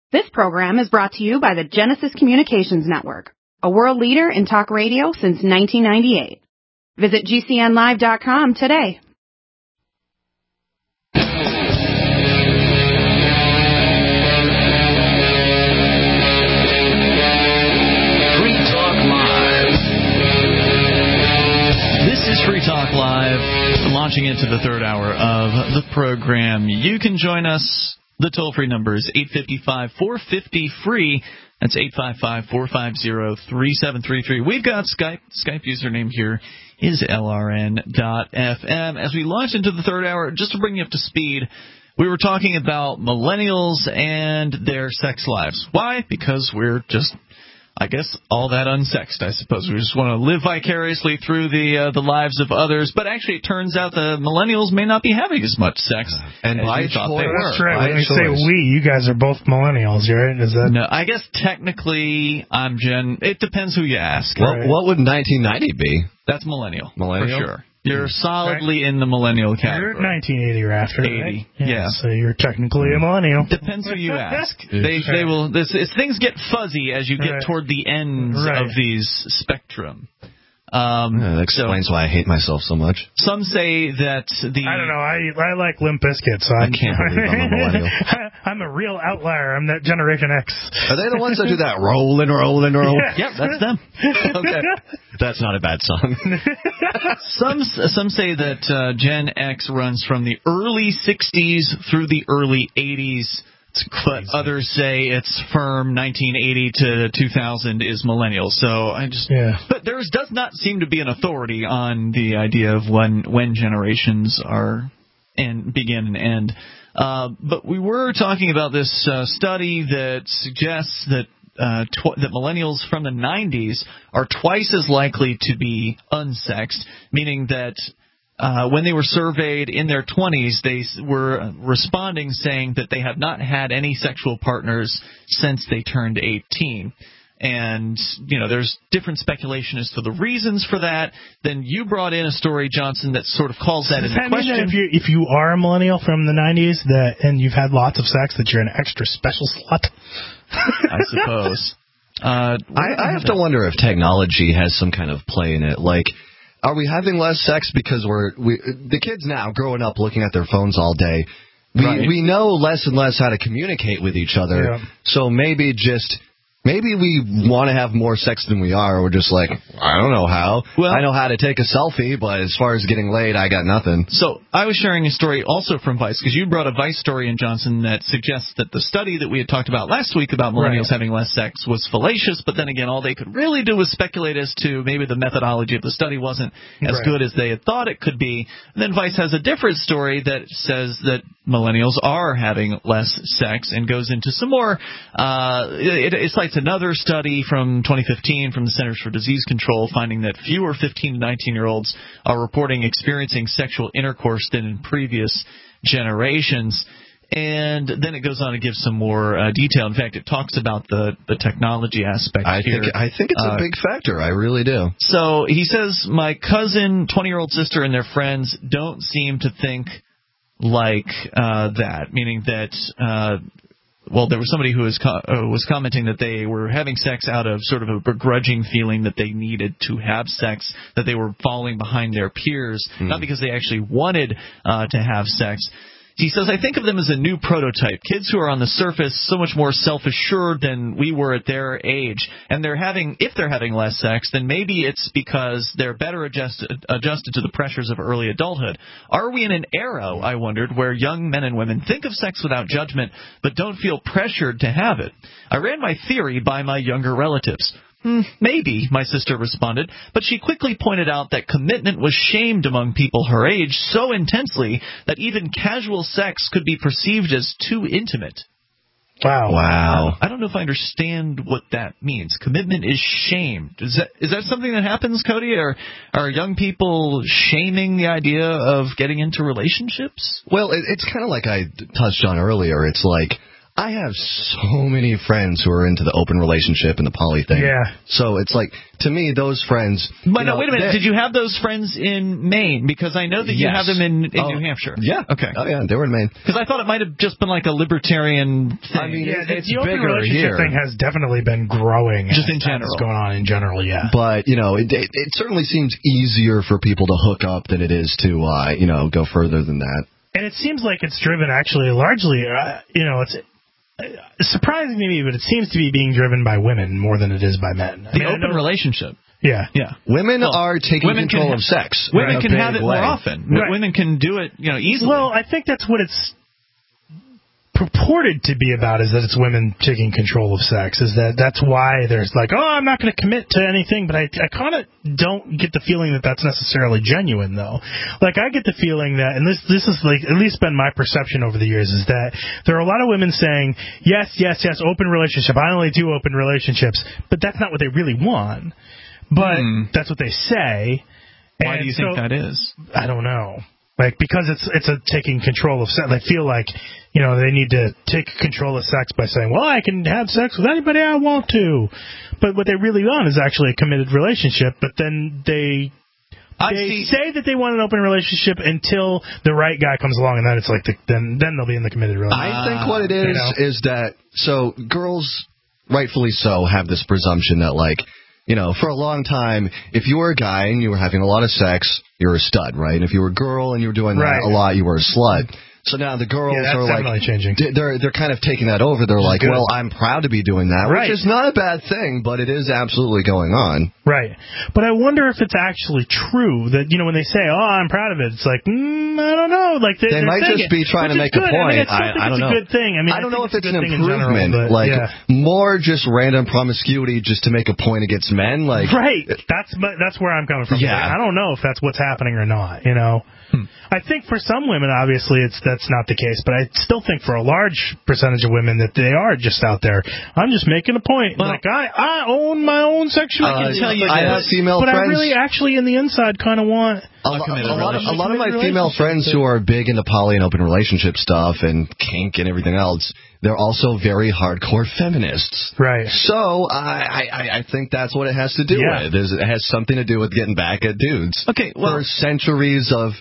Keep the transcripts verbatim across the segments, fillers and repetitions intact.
This program is brought to you by the Genesis Communications Network, a world leader in talk radio since nineteen ninety-eight. Visit G C N live dot com today. Free Talk Live. This is Free Talk Live, launching into the third hour of the program. You can join us. The toll-free number is eight five five, four five zero, free. That's eight five five, four five zero, three seven three three. We've got Skype. Skype username here is L R N dot F M. As we launch into the third hour, just to bring you up to speed, we were talking about millennials and their sex lives. Why? Because we're just, I guess, all that unsexed, I suppose. We just want to live vicariously through the uh, the lives of others. But actually, it turns out the millennials may not be having as much sex and as by you thought choice. they were. That's right. When By we say choice. we, you guys are both millennials, right? Is that No, I guess technically I'm Gen. It depends who you ask. What, Right. what would nineteen ninety be? That's millennial. Millennial? For sure. You're solidly in the millennial category. you're nineteen eighty or after? eighty, right? yeah. So you're technically a millennial. Depends who you ask. They they will. This it's, things get fuzzy as you get Right. toward the ends Right. of these spectrum. Um, Yeah, that explains so why I hate myself so much. some say that the I don't know. I I like Limp Bizkit, so I'm, I can't believe I'm a millennial. I'm a real outlier. I'm that Generation X. Are they the ones that do that rolling, rolling, rolling? Yep, that's them. Okay. That's not a bad song. Some some say that uh, Gen X runs from the early sixties through the early eighties. But others say it's firm nineteen eighty to two thousand is millennial. So I just, Yeah. but there does not seem to be an authority on the idea of when when generations are and begin and end. Uh, but we were talking about this uh, study that suggests that uh, tw- that millennials from the nineties are twice as likely to be unsexed, meaning that Uh, when they were surveyed in their twenties, they s- were responding saying that they have not had any sexual partners since they turned eighteen. And, you know, there's different speculation as to the reasons for that. Then you brought in a story, Johnson, that sort of calls that Does into that mean that question. if you if you are a millennial from the nineties that and you've had lots of sex, that you're an extra special slut? I suppose. Uh, I, I have to wonder if technology has some kind of play in it. Like, are we having less sex because we're we the kids now growing up looking at their phones all day? We Right. we know less and less how to communicate with each other. Yeah. So maybe just maybe we want to have more sex than we are. We're just like, I don't know how. Well- I know how to take a selfie, but as far as getting laid, I got nothing. So I was sharing a story also from Vice, because you brought a Vice story in, Johnson, that suggests that the study that we had talked about last week about millennials Right. having less sex was fallacious, but then again, all they could really do was speculate as to maybe the methodology of the study wasn't as Right. good as they had thought it could be. And then Vice has a different story that says that millennials are having less sex and goes into some more. Uh, it, it cites another study from twenty fifteen from the Centers for Disease Control, finding that fewer fifteen to nineteen-year-olds are reporting experiencing sexual intercourse than in previous generations. And then it goes on to give some more uh, detail. In fact, it talks about the, the technology aspect I here. think I think it's Uh, a big factor. I really do. So he says, my cousin, twenty-year-old sister, and their friends don't seem to think like uh, that, meaning that, uh, well, there was somebody who was co- uh, was commenting that they were having sex out of sort of a begrudging feeling that they needed to have sex, that they were falling behind their peers, not because they actually wanted uh, to have sex. He says, I think of them as a new prototype, kids who are on the surface so much more self-assured than we were at their age. And they're having, if they're having less sex, then maybe it's because they're better adjusted, adjusted to the pressures of early adulthood. Are we in an era, I wondered, where young men and women think of sex without judgment but don't feel pressured to have it? I ran my theory by my younger relatives. Hmm, maybe, my sister responded, but she quickly pointed out that commitment was shamed among people her age so intensely that even casual sex could be perceived as too intimate. Wow. Wow. I don't know if I understand what that means. Commitment is shamed. Is that is that something that happens, Cody? Are are young people shaming the idea of getting into relationships? Well, it, it's kind of like I touched on earlier. It's like I have so many friends who are into the open relationship and the poly thing. Yeah. So it's like, to me, those friends... But you no, know, wait a minute. Did you have those friends in Maine? Because I know that you yes. have them in, in oh, New Hampshire. Yeah. Okay. Oh, yeah, they were in Maine. Because I thought it might have just been like a libertarian thing. I mean, Yeah, it, it's the open bigger relationship here. thing has definitely been growing. Just in as general. What's going on in general, yeah. But, you know, it, it, it certainly seems easier for people to hook up than it is to, uh, you know, go further than that. And it seems like it's driven actually largely, uh, you know, it's... surprising to me, but it seems to be being driven by women more than it is by men. I The mean, I open know- relationship. Yeah. Yeah. Women Well, are taking women control can of sex. Women in a can big have it way. more often. Right. Women can do it, you know, easily. Well, I think that's what it's purported to be about, is that it's women taking control of sex. Is that that's why there's like, oh, I'm not going to commit to anything, but I, I kind of don't get the feeling that that's necessarily genuine, though. Like, I get the feeling that, and this this is like at least been my perception over the years, is that there are a lot of women saying, yes, yes, yes, open relationship. I only do open relationships, but that's not what they really want. But Hmm. that's what they say. Why And do you think so- that is? I don't know. Like, because it's it's a taking control of sex. They feel like, you know, they need to take control of sex by saying, well, I can have sex with anybody I want to. But what they really want is actually a committed relationship. But then they I they see. say that they want an open relationship until the right guy comes along, and then it's like the, then then they'll be in the committed relationship. I think what it is You know? is that, so girls, rightfully so, have this presumption that, like, you know, for a long time, if you were a guy and you were having a lot of sex, you were a stud, right? And if you were a girl and you were doing Right. that a lot, you were a slut. So now the girls Yeah, that's are like, definitely changing. d- they're they're kind of taking that over. They're like, good. well, I'm proud to be doing that, Right. which is not a bad thing, but it is absolutely going on. Right. But I wonder if it's actually true that, you know, when they say, oh, I'm proud of it, it's like, mm, I don't know. Like They, They might saying just it, be trying to which is make a good. I mean, point. I, still I- think I don't it's know. a good thing. I mean, I don't think know if it's a an good thing in general, improvement, but, like yeah. more just random promiscuity just to make a point against men. Like, Right. That's but that's where I'm coming from. Yeah. I don't know if that's what's happening or not, you know. Hmm. I think for some women, obviously, it's that's not the case, but I still think for a large percentage of women that they are just out there. I'm just making a point. Well, like, I, I own my own sexuality. Uh, tell you I this, have female but friends. I really actually in the inside kind of want A, lo- committed a lot of, a relationship. lot of my Committed female relationship, friends but- who are big into poly and open relationship stuff and kink and everything else, they're also very hardcore feminists. right. So I, I, I think that's what it has to do Yeah. with. Is it has something to do with getting back at dudes. Okay, well- for centuries of.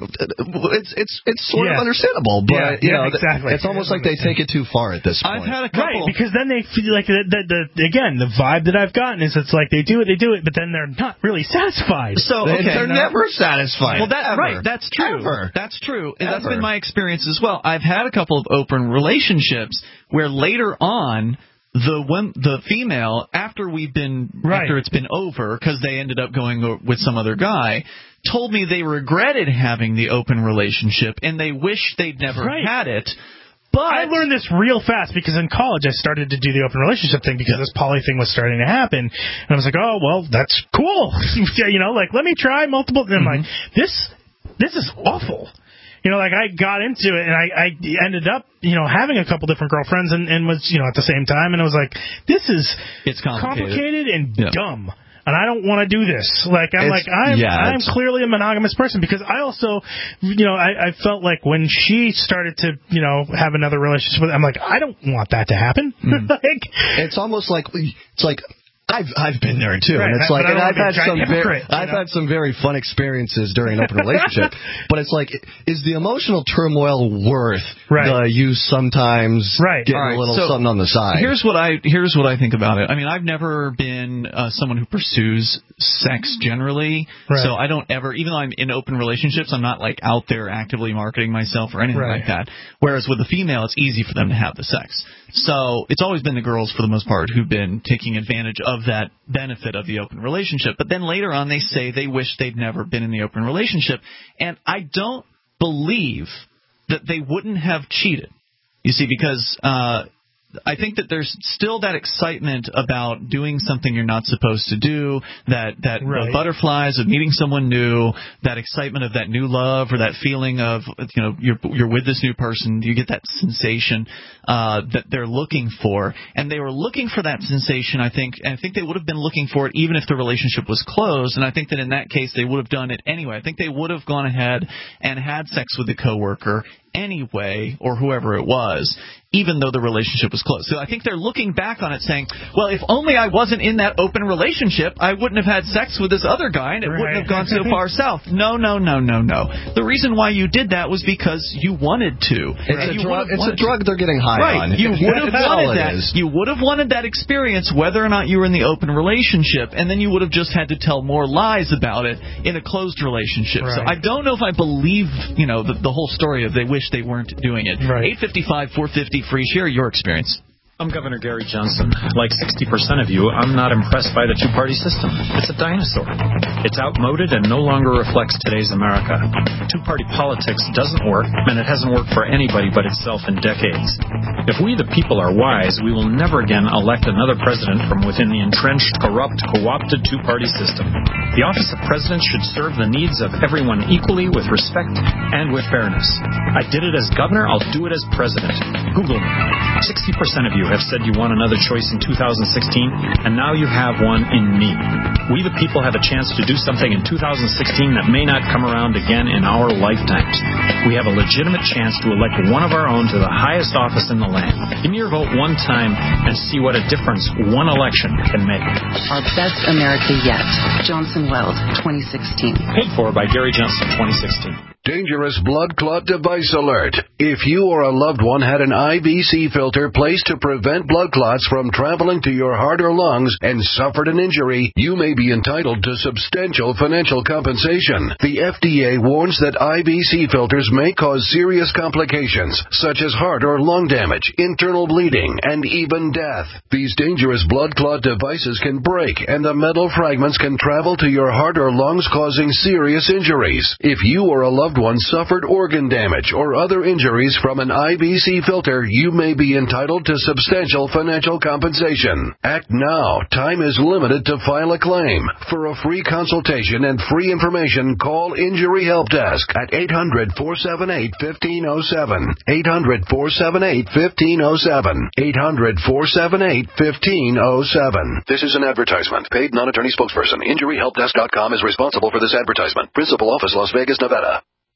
It's it's it's sort Yeah. of understandable, but Yeah, you yeah, know, th- exactly. it's almost like they take it too far at this I've point. had a couple. Right, because then they feel like the, the, the again the vibe that I've gotten is it's like they do it, they do it, but then they're not really satisfied. So They- okay, they're now- never satisfied. Well, that Ever. right, that's true. Ever. That's true. And that's Ever. been my experience as well. I've had a couple of open relationships where later on the one, the female, after we've been Right. after it's been over because they ended up going o- with some other guy, told me they regretted having the open relationship and they wish they'd never Right. had it. But I learned this real fast because in college I started to do the open relationship thing because this poly thing was starting to happen, and I was like, oh well, that's cool, you know, like let me try multiple. And I'm like, this this is awful. You know, like I got into it and I, I ended up, you know, having a couple different girlfriends and, and was, you know, at the same time, and I was like, this is It's complicated. and Yeah. dumb. And I don't want to do this. Like I'm It's- like I'm yeah, I'm it's- clearly a monogamous person because I also, you know, I, I felt like when she started to, you know, have another relationship with, I'm like I don't want that to happen. like It's almost like it's like I've I've been there too, Right, and it's but like, I and don't I've wanna had be a some giant very hypocrite, you I've know? had some very fun experiences during an open relationship, but it's like, is the emotional turmoil worth Right. the you sometimes Right. getting All right, a little so something on the side? Here's what I here's what I think about it. I mean, I've never been uh, someone who pursues sex generally, Right. so I don't ever. Even though I'm in open relationships, I'm not like out there actively marketing myself or anything Right. like that. Whereas with a female, it's easy for them to have the sex. So it's always been the girls for the most part who've been taking advantage of that benefit of the open relationship. But then later on, they say they wish they'd never been in the open relationship, and I don't believe that they wouldn't have cheated. You see, because uh, I think that there's still that excitement about doing something you're not supposed to do, that that Right. the butterflies of meeting someone new, that excitement of that new love or that feeling of, you know, you're you're with this new person, you get that sensation uh, that they're looking for, and they were looking for that sensation. I think, and I think they would have been looking for it even if the relationship was closed, and I think that in that case they would have done it anyway. I think they would have gone ahead and had sex with the coworker anyway, or whoever it was, even though the relationship was close. So I think they're looking back on it saying, well, if only I wasn't in that open relationship, I wouldn't have had sex with this other guy, and it right. wouldn't have gone so far south. No, no, no, no, no. The reason why you did that was because you wanted to. It's, a, drug, it's a drug they're getting high right. on. You would have wanted that. You would have wanted that experience whether or not you were in the open relationship, and then you would have just had to tell more lies about it in a closed relationship. Right. So I don't know if I believe, you know, the, the whole story of they wish they weren't doing it. Right. eight five five, four fifty, free. Share your experience. I'm Governor Gary Johnson. Like sixty percent of you, I'm not impressed by the two-party system. It's a dinosaur. It's outmoded and no longer reflects today's America. Two-party politics doesn't work, and it hasn't worked for anybody but itself in decades. If we the people are wise, we will never again elect another president from within the entrenched, corrupt, co-opted two-party system. The office of president should serve the needs of everyone equally, with respect and with fairness. I did it as governor, I'll do it as president. Google me. sixty percent of you have said you want another choice in two thousand sixteen, and now you have one in me. We the people have a chance to do something in two thousand sixteen that may not come around again in our lifetimes. We have a legitimate chance to elect one of our own to the highest office in the land. Give me your vote one time and see what a difference one election can make. Our best America yet. Johnson Weld, twenty sixteen. Paid for by Gary Johnson, twenty sixteen. Dangerous blood clot device alert. If you or a loved one had an I V C filter placed to prevent blood clots from traveling to your heart or lungs and suffered an injury, you may be entitled to substantial financial compensation. The F D A warns that I V C filters may cause serious complications, such as heart or lung damage, internal bleeding, and even death. These dangerous blood clot devices can break, and the metal fragments can travel to your heart or lungs, causing serious injuries. If you or a loved one suffered organ damage or other injuries from an I V C filter, you may be entitled to substantial financial compensation. Act now. Time is limited to file a claim. For a free consultation and free information, call Injury Help Desk at eight hundred, four seven eight, one five zero seven. eight hundred, four seven eight, one five zero seven. eight hundred, four seven eight, one five zero seven. This is an advertisement. Paid non-attorney spokesperson. Injury Help Desk dot com is responsible for this advertisement. Principal office, Las Vegas, Nevada.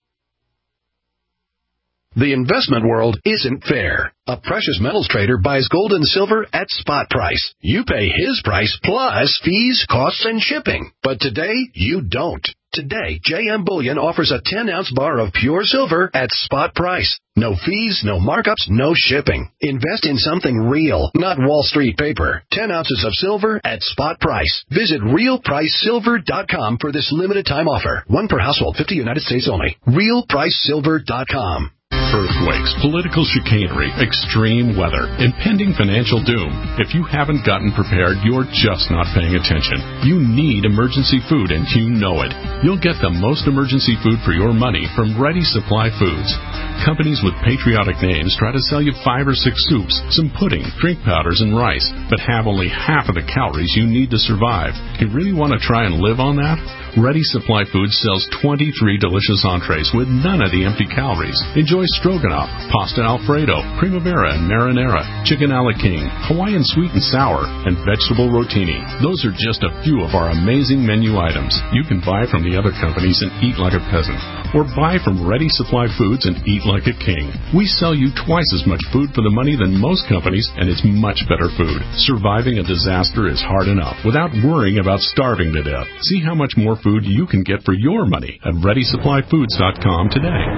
The investment world isn't fair. A precious metals trader buys gold and silver at spot price. You pay his price plus fees, costs, and shipping. But today, you don't. Today, J M Bullion offers a ten-ounce bar of pure silver at spot price. No fees, no markups, no shipping. Invest in something real, not Wall Street paper. ten ounces of silver at spot price. Visit real price silver dot com for this limited time offer. One per household, fifty United States only. real price silver dot com. Earthquakes, political chicanery, extreme weather, impending financial doom. If you haven't gotten prepared, you're just not paying attention. You need emergency food, and you know it. You'll get the most emergency food for your money from Ready Supply Foods. Companies with patriotic names try to sell you five or six soups, some pudding, drink powders, and rice, but have only half of the calories you need to survive. You really want to try and live on that? Ready Supply Foods sells twenty-three delicious entrees with none of the empty calories. Enjoy stroganoff, pasta alfredo, primavera and marinara, chicken a la king, Hawaiian sweet and sour, and vegetable rotini. Those are just a few of our amazing menu items. You can buy from the other companies and eat like a peasant, or buy from Ready Supply Foods and eat like a king. We sell you twice as much food for the money than most companies, and it's much better food. Surviving a disaster is hard enough without worrying about starving to death. See how much more food you can get for your money at ready supply foods dot com today.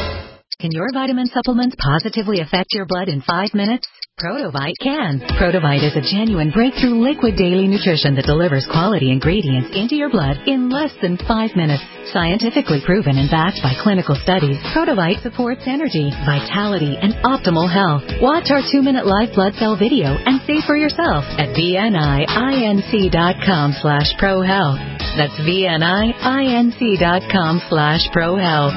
Can your vitamin supplements positively affect your blood in five minutes? Protovite can. Protovite is a genuine breakthrough liquid daily nutrition that delivers quality ingredients into your blood in less than five minutes. Scientifically proven and backed by clinical studies, Protovite supports energy, vitality, and optimal health. Watch our two-minute live blood cell video and see for yourself at V N I I N C dot com slash pro health. That's V N I I N C dot com slash pro health.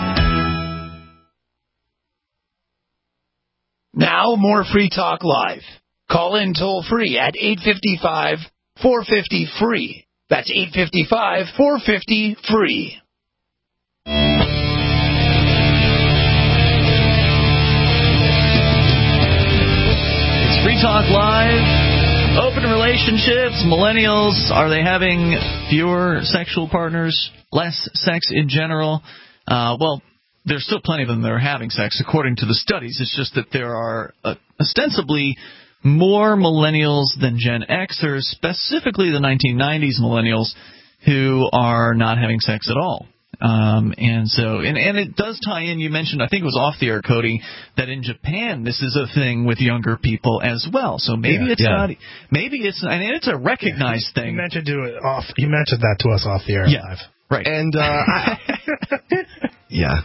Now, more Free Talk Live. Call in toll-free at eight five five, four five zero, F R E E. That's eight five five, four five zero, F R E E. It's Free Talk Live. Open relationships. Millennials, are they having fewer sexual partners, less sex in general? Uh, well, there's still plenty of them that are having sex, according to the studies. It's just that there are uh, ostensibly more millennials than Gen Xers, specifically the nineteen nineties millennials, who are not having sex at all. Um, and so, and, and it does tie in, you mentioned, I think it was off the air, Cody, that in Japan this is a thing with younger people as well. So maybe yeah, it's yeah. not, maybe it's, I mean, it's a recognized yeah, he, thing. He mentioned, to it off, he mentioned that to us off the air yeah, live. Right. And, uh, I, yeah.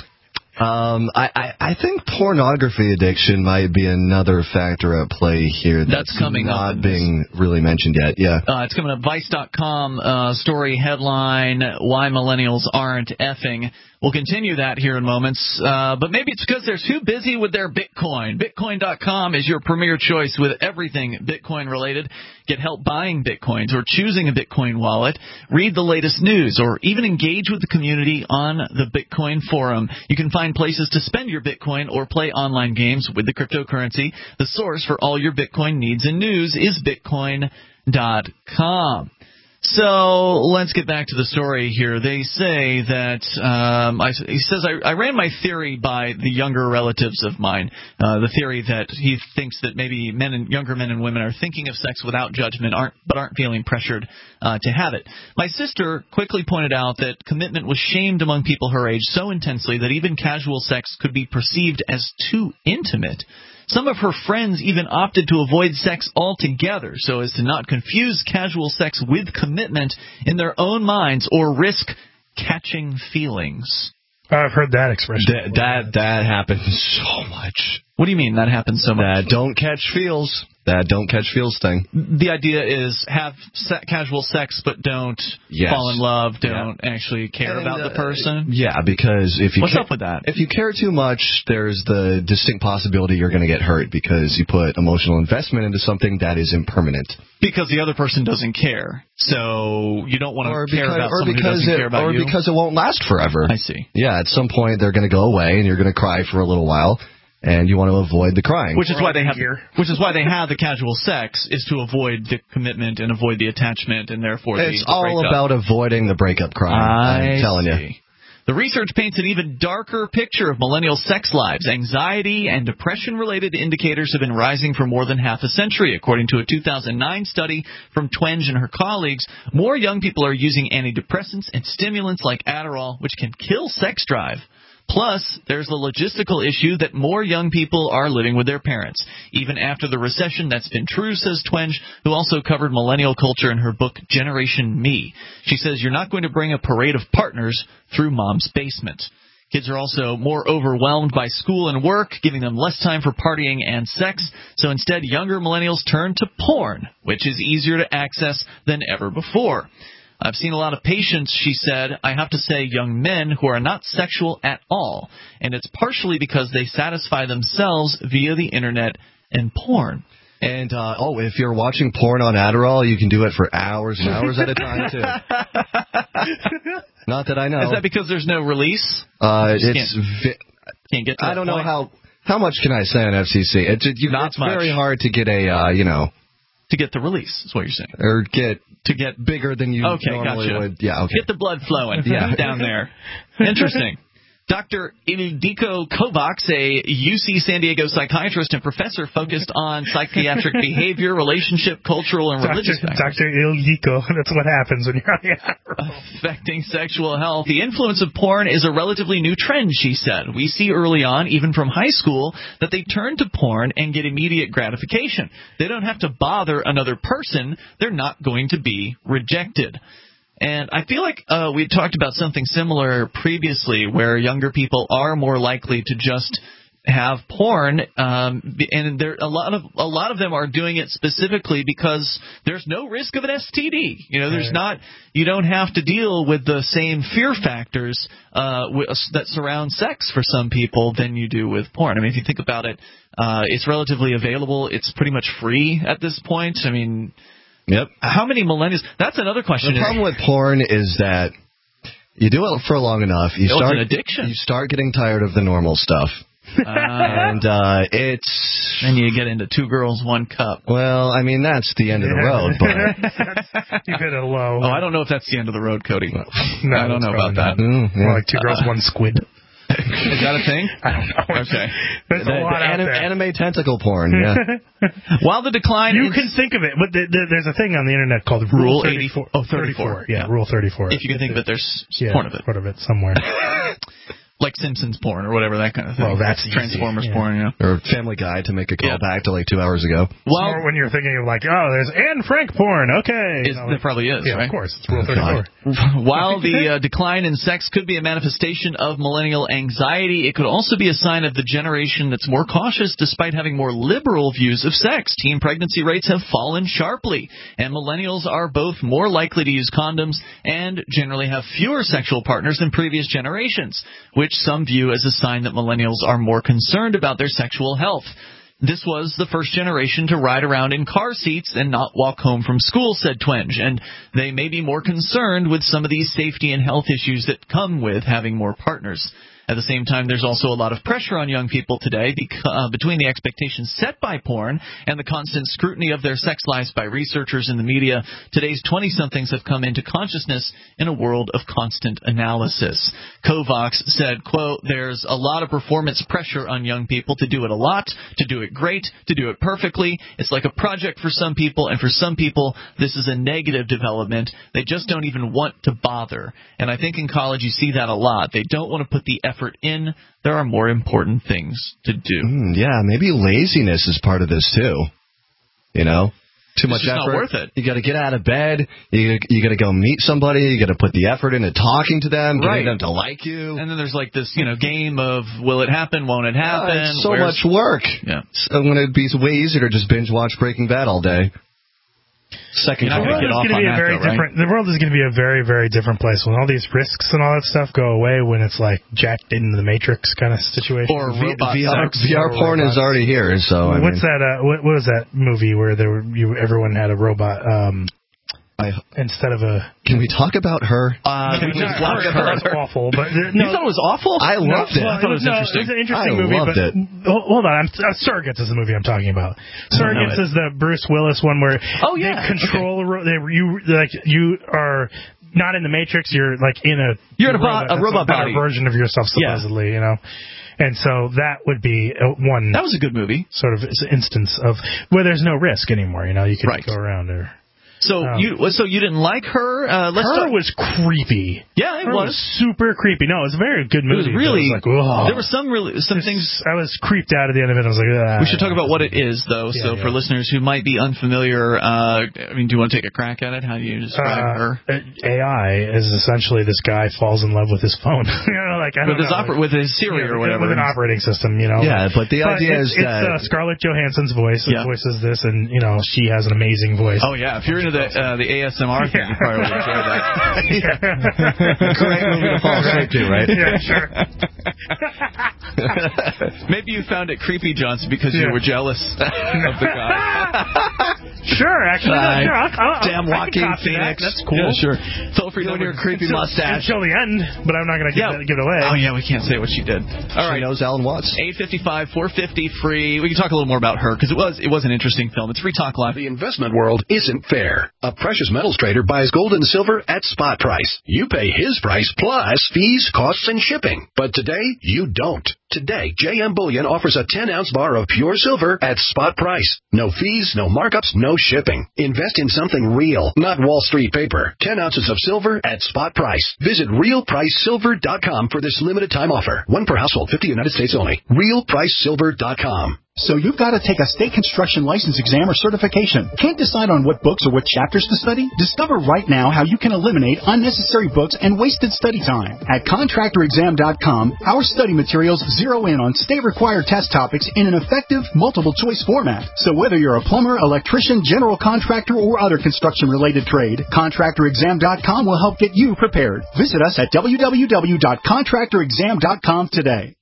Um, I, I, I think pornography addiction might be another factor at play here that's, that's coming not up being really mentioned yet. Yeah, uh, it's coming up. Vice dot com uh, story headline: Why millennials aren't effing. We'll continue that here in moments, uh, but maybe it's because they're too busy with their Bitcoin. Bitcoin dot com is your premier choice with everything Bitcoin related. Get help buying Bitcoins or choosing a Bitcoin wallet. Read the latest news or even engage with the community on the Bitcoin forum. You can find places to spend your Bitcoin or play online games with the cryptocurrency. The source for all your Bitcoin needs and news is Bitcoin dot com. So let's get back to the story here. They say that um, I, he says I, I ran my theory by the younger relatives of mine. Uh, the theory that he thinks that maybe men and younger men and women are thinking of sex without judgment, aren't but aren't feeling pressured uh, to have it. My sister quickly pointed out that commitment was shamed among people her age so intensely that even casual sex could be perceived as too intimate. Some of her friends even opted to avoid sex altogether so as to not confuse casual sex with commitment in their own minds or risk catching feelings. I've heard that expression. That that, that happens so much. What do you mean that happens so much? That don't catch feels. That don't catch feels thing. The idea is have se- casual sex, but don't yes. fall in love, don't yeah. actually care and, about uh, the person. Yeah, because if you What's ca- up with that? If you care too much, there's the distinct possibility you're going to get hurt because you put emotional investment into something that is impermanent. Because the other person doesn't care, so you don't want to care because, about or someone because who doesn't it, care about or you. Or because it won't last forever. I see. Yeah, at some point they're going to go away and you're going to cry for a little while. And you want to avoid the crying, which is why they have, which is why they have the casual sex, is to avoid the commitment and avoid the attachment, and therefore the, it's the all breakup. about avoiding the breakup crying. I I'm telling see. you. The research paints an even darker picture of millennial sex lives. Anxiety and depression-related indicators have been rising for more than half a century. According to a two thousand nine study from Twenge and her colleagues, more young people are using antidepressants and stimulants like Adderall, which can kill sex drive. Plus, there's the logistical issue that more young people are living with their parents. Even after the recession, that's been true, says Twenge, who also covered millennial culture in her book Generation Me. She says you're not going to bring a parade of partners through mom's basement. Kids are also more overwhelmed by school and work, giving them less time for partying and sex. So instead, younger millennials turn to porn, which is easier to access than ever before. I've seen a lot of patients, she said, I have to say young men who are not sexual at all, and it's partially because they satisfy themselves via the internet and porn. And, uh, oh, if you're watching porn on Adderall, you can do it for hours and hours at a time, too. Not that I know. Is that because there's no release? Uh, it's can't, vi- can't get to I don't point. know how how much can I say on F C C. It's, you, Not it's much. very hard to get a, uh, you know... To get the release, is what you're saying. Or get... To get bigger than you okay, normally gotcha. would. Yeah, okay. Get the blood flowing yeah. down there. Interesting. Doctor Ildiko Kovacs, a U C San Diego psychiatrist and professor focused on psychiatric behavior, relationship, cultural, and religious factors. Doctor Ildiko, that's what happens when you're on the Adderall. Affecting sexual health. The influence of porn is a relatively new trend, she said. We see early on, even from high school, that they turn to porn and get immediate gratification. They don't have to bother another person. They're not going to be rejected. And I feel like uh, we talked about something similar previously, where younger people are more likely to just have porn, um, and there a lot of a lot of them are doing it specifically because there's no risk of an S T D. You know, there's not you don't have to deal with the same fear factors uh, w- that surround sex for some people than you do with porn. I mean, if you think about it, uh, it's relatively available. It's pretty much free at this point. I mean. Yep. How many millennials? That's another question. The problem with porn is that you do it for long enough, you oh, start it's an addiction. You start getting tired of the normal stuff, uh, and uh, it's. And you get into two girls, one cup. Well, I mean that's the end of the road, but you hit a low. Oh, I don't know if that's the end of the road, Cody. No, I don't know about not. that. Mm, yeah. More like two girls, uh, one squid. Is that a thing? I don't know. Okay. There's The, a lot the out anim- there. anime tentacle porn, yeah. While the decline You in can think of it, but the, the, there's a thing on the internet called Rule Rule thirty-four. eighty-four. Oh, thirty-four. Yeah, Rule thirty-four. If you can think of it, there's yeah, porn of it. Part of it somewhere. Like Simpsons porn or whatever, that kind of thing. Well, that's easy. Transformers Yeah. porn, yeah. Or Family Guy to make a call Yeah. back to like two hours ago. Well, Or when you're thinking of like, oh, there's Anne Frank porn. Okay. Is, You know, there probably is, yeah, right? of course. It's Rule thirty-four. While the uh, decline in sex could be a manifestation of millennial anxiety, it could also be a sign of the generation that's more cautious despite having more liberal views of sex. Teen pregnancy rates have fallen sharply, and millennials are both more likely to use condoms and generally have fewer sexual partners than previous generations, which some view as a sign that millennials are more concerned about their sexual health. This was the first generation to ride around in car seats and not walk home from school, said Twenge, and they may be more concerned with some of these safety and health issues that come with having more partners. At the same time, there's also a lot of pressure on young people today bec- uh, between the expectations set by porn and the constant scrutiny of their sex lives by researchers in the media. Today's twenty-somethings have come into consciousness in a world of constant analysis. Kovacs said, quote, there's a lot of performance pressure on young people to do it a lot, to do it great, to do it perfectly. It's like a project for some people, and for some people, this is a negative development. They just don't even want to bother. And I think in college you see that a lot. They don't want to put the effort in. There are more important things to do. Mm, yeah, maybe laziness is part of this too. You know, too It's much just effort. not worth it. You got to get out of bed. You you got to go meet somebody. You got to put the effort into talking to them, Right. getting them to like you. And then there's like this, you know, game of will it happen, won't it happen? Yeah, it's so Where's- much work. Yeah. So when it'd be way easier to just binge watch Breaking Bad all day. Second, You're not The gonna world get is off going to on be a that, very though, right? different. The world is going to be a very, very different place when all these risks and all that stuff go away. When it's like jacked into the Matrix kind of situation. Or V- robot V R, sex. V R porn is already here. So I What's mean, that? Uh, what, what was that movie where there were, you everyone had a robot um, I, instead of a? can we talk about her? Uh, No, we just not watched her. her. That's awful. But there- You no, thought it was awful? I loved it. I thought it was no, interesting. It's an interesting I movie. loved but it. Hold hold on, I'm, uh, Surrogates is the movie I'm talking about. Surrogates it. is the Bruce Willis one where Oh, yeah. they control a ro- they you like you are not in the Matrix. You're like in a You're in a bo- a that's robot better body. version of yourself Yeah. supposedly. You know, and so that would be uh, one That was a good movie. sort of instance of where there's no risk anymore. You know, you can Right. go around or. So Oh. you so you didn't like her? Uh, let's Her talk- was creepy. Yeah, it Her was. super creepy. No, it was a very good It movie. was but really. it was like, ugh. there were some really some things. I was creeped out at the end of it. I was like, ah. We should talk about what it is, though. Yeah, so yeah. for listeners who might be unfamiliar, uh, I mean, do you want to take a crack at it? How do you describe Uh, her? A I is essentially this guy falls in love with his phone. you know, like I don't With his know, oper- with his Siri yeah, or whatever. with an operating system. You know. Yeah, but the But idea it's, is it's that uh, Scarlett Johansson's voice. Yeah. Voices this, and you know she has an amazing voice. Oh yeah, if you're into the uh, the A S M R thing, you probably would enjoy that. correct movie to fall asleep to, right? Yeah, sure. Maybe you found it creepy, Johnson, because Yeah. you were jealous of the guy. Sure, actually, no, sure. I'll, I'll, Damn I can Joaquin copy that. Phoenix. That's cool. Yeah, sure. Feel free You to and your creepy Until- mustache. until the end, but I'm not going to give, Yeah. it- give it away. Oh yeah, we can't say what she did. All She right. knows Alan Watts. eight fifty-five, four fifty free. We can talk a little more about her because it was it was an interesting film. It's Free Talk Live. The investment world isn't fair. A precious metals trader buys gold and silver at spot price. You pay his price plus fees, costs, and shipping. But today, you don't. Today, J M Bullion offers a ten-ounce bar of pure silver at spot price. No fees, no markups, no shipping. Invest in something real, not Wall Street paper. ten ounces of silver at spot price. Visit real price silver dot com for this limited time offer. One per household, fifty United States only. real price silver dot com. So you've got to take a state construction license exam or certification. Can't decide on what books or what chapters to study? Discover right now how you can eliminate unnecessary books and wasted study time. At contractor exam dot com, our study materials zero in on state-required test topics in an effective, multiple-choice format. So whether you're a plumber, electrician, general contractor, or other construction-related trade, contractor exam dot com will help get you prepared. Visit us at w w w dot contractor exam dot com today.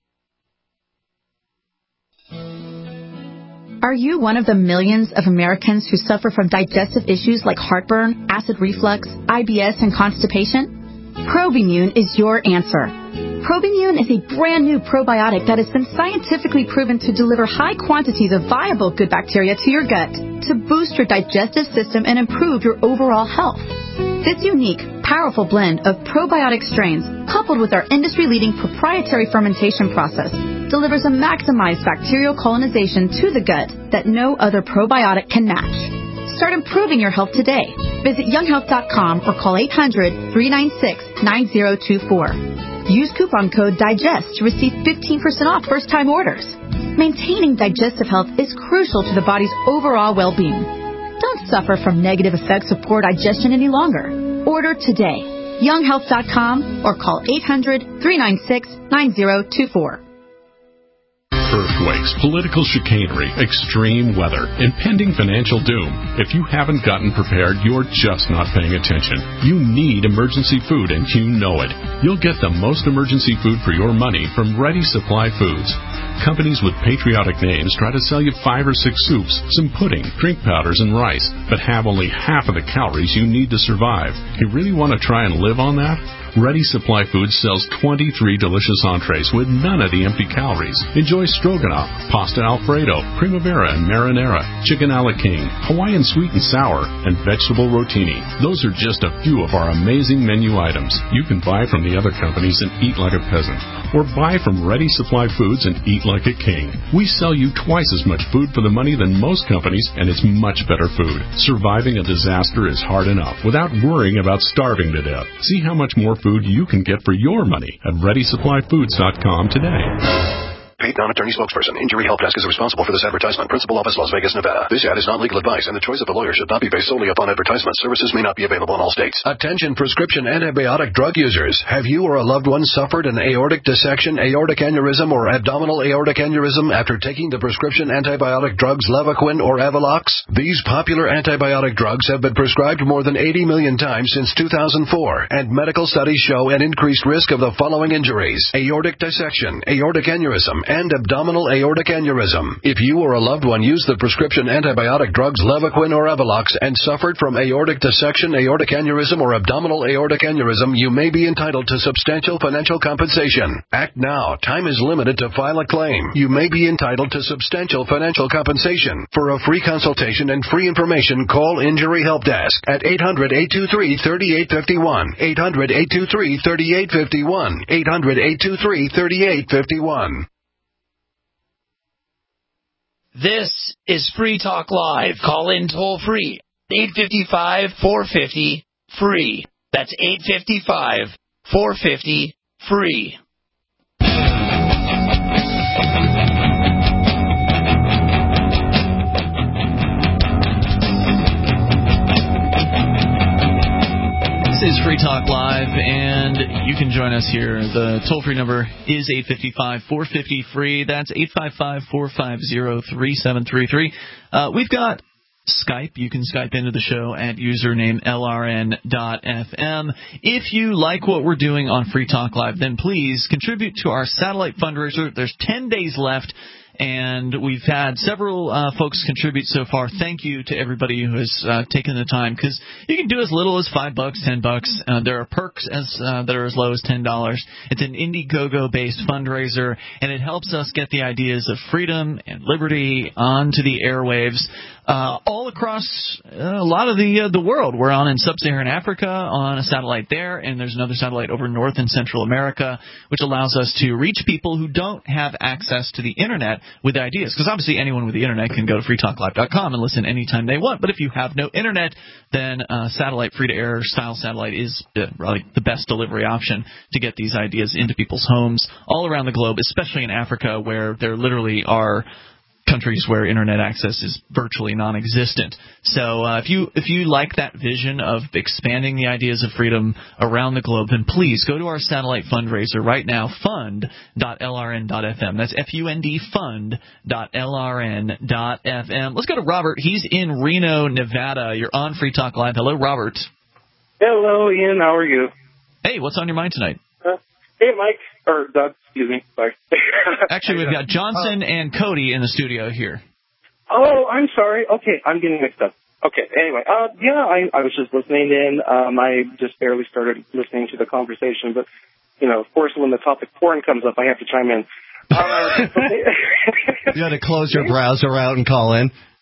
Are you one of the millions of Americans who suffer from digestive issues like heartburn, acid reflux, I B S, and constipation? Probimune is your answer. Probimune is a brand new probiotic that has been scientifically proven to deliver high quantities of viable good bacteria to your gut to boost your digestive system and improve your overall health. This unique, powerful blend of probiotic strains coupled with our industry-leading proprietary fermentation process delivers a maximized bacterial colonization to the gut that no other probiotic can match. Start improving your health today. Visit young health dot com or call eight hundred, three nine six, nine zero two four. Use coupon code DIGEST to receive fifteen percent off first-time orders. Maintaining digestive health is crucial to the body's overall well-being. Don't suffer from negative effects of poor digestion any longer. Order today. young health dot com or call eight hundred, three nine six, nine zero two four. Earthquakes, political chicanery, extreme weather, impending financial doom. If you haven't gotten prepared, you're just not paying attention. You need emergency food, and you know it. You'll get the most emergency food for your money from Ready Supply Foods. Companies with patriotic names try to sell you five or six soups, some pudding, drink powders, and rice, but have only half of the calories you need to survive. You really want to try and live on that? Ready Supply Foods sells twenty-three delicious entrees with none of the empty calories. Enjoy stroganoff, pasta alfredo, primavera and marinara, chicken a la king, Hawaiian sweet and sour, and vegetable rotini. Those are just a few of our amazing menu items. You can buy from the other companies and eat like a peasant, or buy from Ready Supply Foods and eat like a king. We sell you twice as much food for the money than most companies, and it's much better food. Surviving a disaster is hard enough without worrying about starving to death. See how much more food you can get for your money at ready supply foods dot com today. Paid non-attorney spokesperson. Injury Help Desk is responsible for this advertisement. Principal office, Las Vegas, Nevada. This ad is not legal advice, and the choice of a lawyer should not be based solely upon advertisement. Services may not be available in all states. Attention prescription antibiotic drug users. Have you or a loved one suffered an aortic dissection, aortic aneurysm, or abdominal aortic aneurysm after taking the prescription antibiotic drugs Levaquin or Avelox? These popular antibiotic drugs have been prescribed more than eighty million times since two thousand four, and medical studies show an increased risk of the following injuries: aortic dissection, aortic aneurysm, and abdominal aortic aneurysm. If you or a loved one used the prescription antibiotic drugs Levaquin or Avelox and suffered from aortic dissection, aortic aneurysm, or abdominal aortic aneurysm, you may be entitled to substantial financial compensation. Act now. Time is limited to file a claim. You may be entitled to substantial financial compensation. For a free consultation and free information, call Injury Help Desk at eight hundred, eight two three, three eight five one, eight hundred, eight two three, three eight five one, eight hundred, eight two three, three eight five one. This is Free Talk Live. Call in toll free. eight five five, four five zero, free. That's eight five five, four five zero, free. This is Free Talk Live, and you can join us here. The toll-free number is eight five five, four five zero, free. That's eight five five, four five zero, three seven three three. Uh, we've got Skype. You can Skype into the show at username L R N dot F M. If you like what we're doing on Free Talk Live, then please contribute to our satellite fundraiser. There's ten days left, and we've had several uh, folks contribute so far. Thank you to everybody who has uh, taken the time, because you can do as little as five bucks, ten bucks. Uh, there are perks as uh, that are as low as ten dollars. It's an Indiegogo-based fundraiser, and it helps us get the ideas of freedom and liberty onto the airwaves uh, all across uh, a lot of the uh, the world. We're on in sub-Saharan Africa on a satellite there, and there's another satellite over North and Central America, which allows us to reach people who don't have access to the Internet with ideas. Because obviously anyone with the Internet can go to free talk live dot com and listen anytime they want. But if you have no Internet, then uh, satellite, free-to-air style satellite is uh, really the best delivery option to get these ideas into people's homes all around the globe, especially in Africa, where there literally are countries where Internet access is virtually non-existent. So uh, if you if you like that vision of expanding the ideas of freedom around the globe, then please go to our satellite fundraiser right now, fund dot L R N dot F M. That's F U N D, fund dot L R N dot F M. Let's go to Robert. He's in Reno, Nevada. You're on Free Talk Live. Hello, Robert. Hello, Ian. How are you? Hey, what's on your mind tonight? Uh, hey, Mike. Or Doug, excuse me. Sorry. Actually, we've got Johnson oh. and Cody in the studio here. Oh, I'm sorry. Okay, I'm getting mixed up. Okay, anyway, uh, yeah, I, I was just listening in. Um, I just barely started listening to the conversation, but, you know, of course, when the topic porn comes up, I have to chime in. Uh, you got to close your browser out and call in.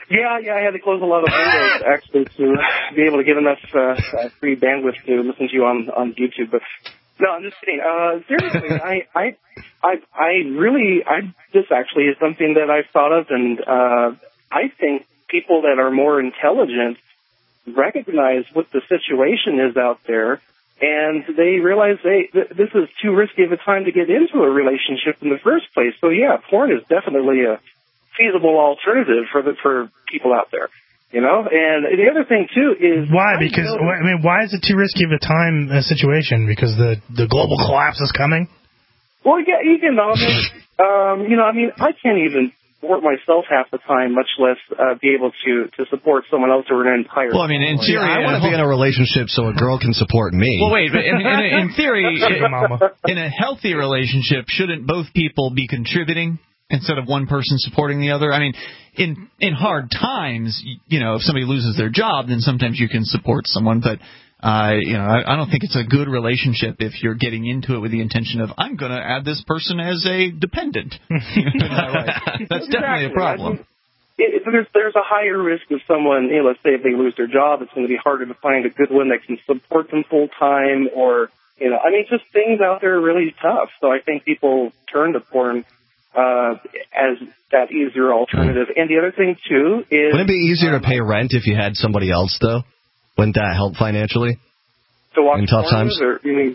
Yeah, yeah, I had to close a lot of windows actually to be able to get enough uh, free bandwidth to listen to you on on YouTube. But no, I'm just kidding. Uh, seriously, I, I, I, I really, I this actually is something that I've thought of, and uh, I think people that are more intelligent recognize what the situation is out there, and they realize they th- this is too risky of a time to get into a relationship in the first place. So yeah, porn is definitely a feasible alternative for the for people out there, you know. And the other thing too is why? Because I mean, why is it too risky of a time a situation? Because the the global collapse is coming. Well, yeah, economics. um, you know, I mean, I can't even support myself half the time, much less uh, be able to to support someone else or an entire. Well, I mean, in theory, I want to be in a relationship so a girl can support me. Well, wait, but in, in, in theory, in a healthy relationship, shouldn't both people be contributing instead of one person supporting the other? I mean, in in hard times, you know, if somebody loses their job, then sometimes you can support someone. But, uh, you know, I, I don't think it's a good relationship if you're getting into it with the intention of, I'm going to add this person as a dependent. That's definitely a problem. I mean, it, there's, there's a higher risk of someone, you know, let's say if they lose their job, it's going to be harder to find a good one that can support them full time, or, you know, I mean, just things out there are really tough. So I think people turn to porn Uh, as that easier alternative. And the other thing, too, is... Wouldn't it be easier to pay rent if you had somebody else, though? Wouldn't that help financially? To watch in tough times? Or, you mean,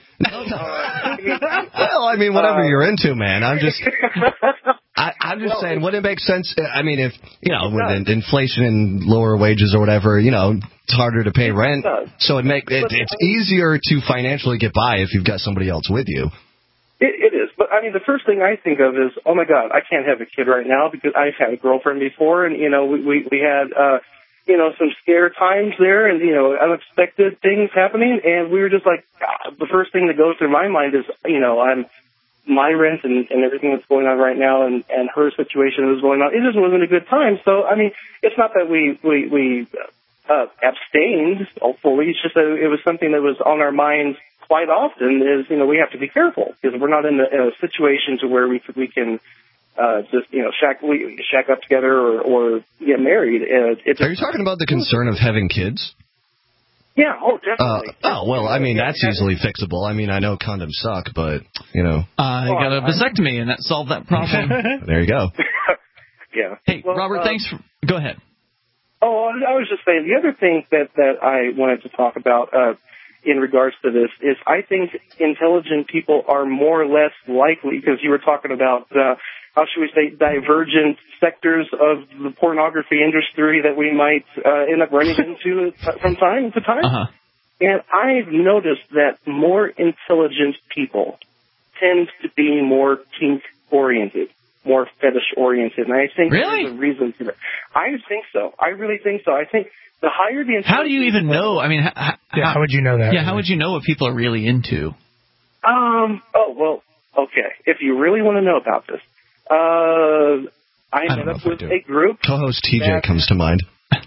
well, I mean, whatever uh, you're into, man. I'm just... I, I'm just well, saying, wouldn't it make sense? I mean, if, you know, with inflation and lower wages or whatever, you know, it's harder to pay rent. So it make it, it's easier to financially get by if you've got somebody else with you. It, it is, but I mean, the first thing I think of is, oh my God, I can't have a kid right now because I've had a girlfriend before, and you know, we we, we had, uh, you know, some scare times there, and you know, unexpected things happening, and we were just like, God, the first thing that goes through my mind is, you know, I'm my rent and, and everything that's going on right now, and and her situation that was going on. It just wasn't a good time. So I mean, it's not that we we we uh, abstained fully. It's just that it was something that was on our minds quite often. Is, you know, we have to be careful because we're not in a, in a situation to where we we can uh, just, you know, shack we shack up together or, or get married. Uh, it's Are you talking about the concern of having kids? Yeah, oh, definitely. Uh, oh, well, I mean, that's easily fixable. I mean, I know condoms suck, but, you know. Uh, you got a vasectomy, and that solved that problem. There you go. Yeah. Hey, well, Robert, uh, thanks for... Go ahead. Oh, I was just saying, the other thing that, that I wanted to talk about uh, in regards to this is I think intelligent people are more or less likely, because you were talking about, uh, how should we say, divergent sectors of the pornography industry that we might uh, end up running into from time to time. Uh-huh. And I've noticed that more intelligent people tend to be more kink-oriented, more fetish-oriented. And I think really? there's a reason for that. I think so. I really think so. I think the higher the intelligence... How do you even know? I mean, how, yeah, how would you know that? Yeah, how would you know what people are really into? Um. Oh, well, okay. If you really want to know about this, uh, I ended up with a group... Co-host T J that... comes to mind.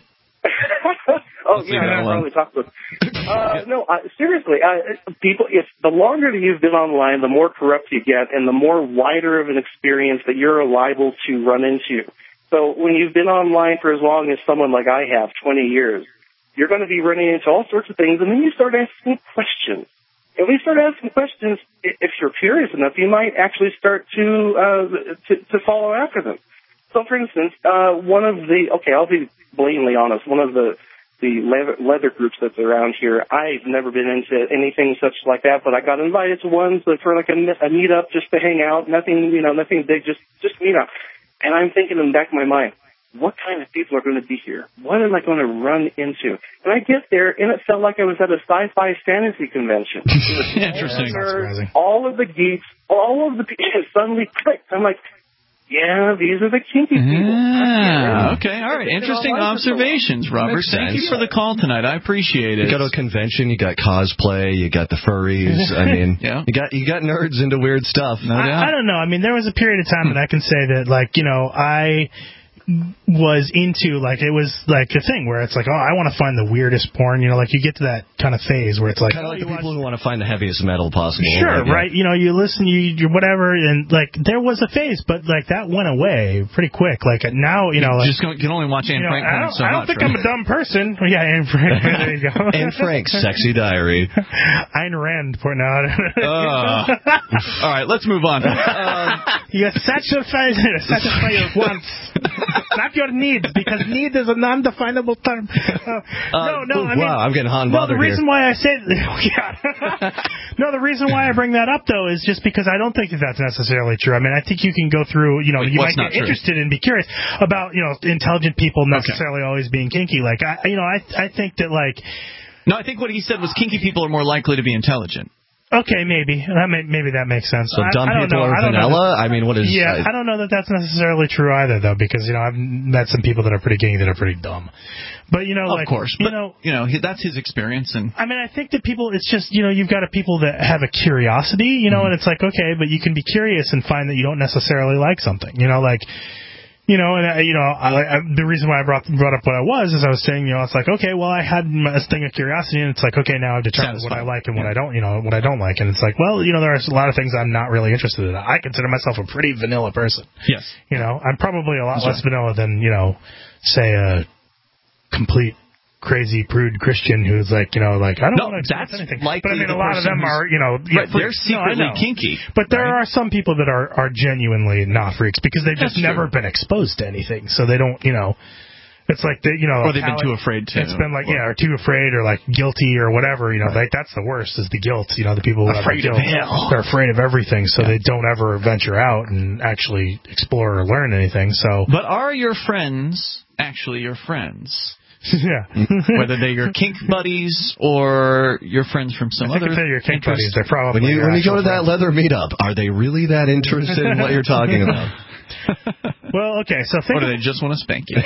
Oh, Let's yeah, I probably talked with. Uh, no, uh, seriously, uh, people. If the longer that you've been online, the more corrupt you get, and the more wider of an experience that you're liable to run into. So when you've been online for as long as someone like I have, twenty years, you're going to be running into all sorts of things, and then you start asking questions. And when you start asking questions, if you're curious enough, you might actually start to uh, to, to follow after them. So, for instance, uh, one of the okay, I'll be blatantly honest. One of the the leather, leather groups that's around here, I've never been into anything such like that, but I got invited to ones for like a, a meetup just to hang out. Nothing, you know, nothing big, just just meet up. And I'm thinking in the back of my mind, what kind of people are going to be here? What am I going to run into? And I get there, and it felt like I was at a sci-fi fantasy convention. Interesting. All of the geeks, all of the people suddenly clicked. I'm like, yeah, these are the kinky people. Ah, okay, all right. Interesting observations, Robert. Thank you for the call tonight. I appreciate it. You go to a convention, you got cosplay, you got the furries. I mean, yeah. you got you got nerds into weird stuff. No doubt. I, I don't know. I mean, there was a period of time that I can say that, like, you know, I was into, like, it was like a thing where it's like, oh, I want to find the weirdest porn, you know, like you get to that kind of phase where it's like, kind of oh, like the watch... people who want to find the heaviest metal possible. Sure, right? You know, you listen, you, you whatever, and like there was a phase, but like that went away pretty quick. Like now, you know, you like, just can only watch Anne you know, Frank I don't, so I don't much, think right? I'm a dumb person. Yeah, Anne Frank. There you go. Anne Frank's Sexy Diary. Ayn Rand pointing out. uh, all right, let's move on. Um, you satisfy, satisfy your wants, not your needs, because need is a non-definable term. Uh, uh, no, no, ooh, I mean, wow, I'm getting hot and no, bothered the reason here. why I say, yeah. No, the reason why I bring that up though is just because I don't think that that's necessarily true. I mean, I think you can go through, you know, Wait, you what's might get not true? interested and be curious about, you know, intelligent people necessarily okay. always being kinky. Like, I, you know, I, I think that like. No, I think what he said was kinky people are more likely to be intelligent. Okay, maybe that may, maybe that makes sense. So I, dumb I don't people know. are I don't vanilla? That, I mean, what is... Yeah, I, I don't know that that's necessarily true either, though, because, you know, I've met some people that are pretty kinky that are pretty dumb. But, you know, of like... Of course, you but, know, you know, that's his experience. And I mean, I think that people, it's just, you know, you've got a people that have a curiosity, you know, mm-hmm. and it's like, okay, but you can be curious and find that you don't necessarily like something, you know, like... You know, and, I, you know, I, I, the reason why I brought brought up what I was is I was saying, you know, it's like, okay, well, I had a thing of curiosity, and it's like, okay, now I've determined Satisfied. what I like and what yeah. I don't, you know, what I don't like. And it's like, well, you know, there are a lot of things I'm not really interested in. I consider myself a pretty vanilla person. Yes. You know, I'm probably a lot That's less right. vanilla than, you know, say a complete crazy prude Christian who's like, you know, like, I don't no, want to that's anything. But I mean, a lot of them are, you know, yeah, right, they're secretly no, kinky. But there right? are some people that are, are genuinely not freaks because they've just that's never true. been exposed to anything. So they don't, you know, it's like, they, you know. Or they've been too afraid to. It's been like, yeah, or too afraid or like guilty or whatever, you know, right. like that's the worst is the guilt. You know, the people who afraid have of hell. They're afraid of everything, so yeah. they don't ever venture out and actually explore or learn anything. So. But are your friends actually your friends? Yeah. Whether they're your kink buddies or your friends from some I think other if they're your kink buddies, they're probably when you when you go to friends. that leather meetup, are they really that interested in what you're talking about? Well, okay, so think or do they just want to spank you?